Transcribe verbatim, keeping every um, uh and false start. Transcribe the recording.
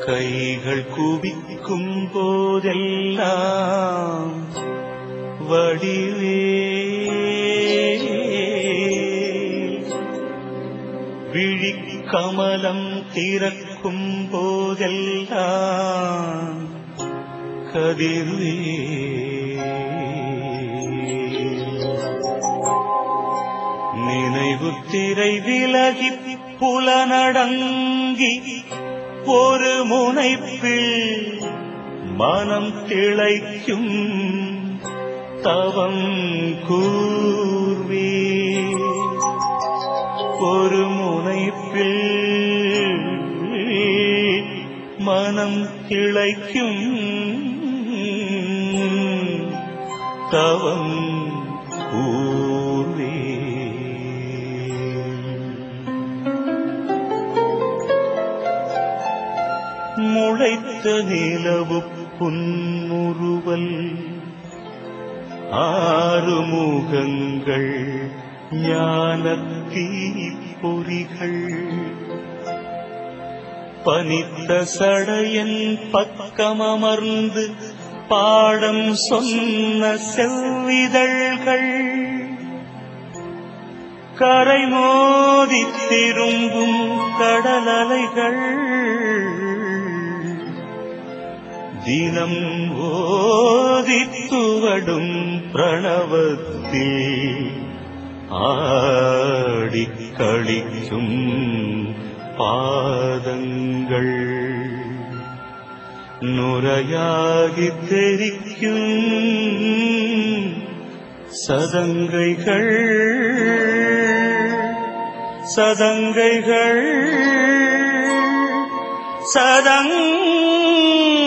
கைகள் குவிக்கும் போதெல்லாம் வடிவே விழிக்கமலம் திறக்கும் போதெல்லாம் கதிர்வே நினைவு திரை விலகி புலனடங்கி ஒரு முனைப்பில் மனம் திளைக்கும் தவம் கூர்வே ஒரு முனைப்பில் மனம் திளைக்கும் தவம் கூர்வே முளைத்த நிலவு புன்முறுவல் ஆறுமுகங்கள் ஞானத்தீ பொறிகள் பனித்த சடையன் பக்கமமர்ந்து பாடம் சொன்ன செவ்விதழ்கள் கரை மோதி திரும்பும் கடலலைகள் தினம் ஓதித்துவடும் பிரணவத்தில் ஆடிக் களிக்கும் பாதங்கள் நுரையாகி தெரிக்கும் சதங்கைகள் சதங்கைகள் சதங்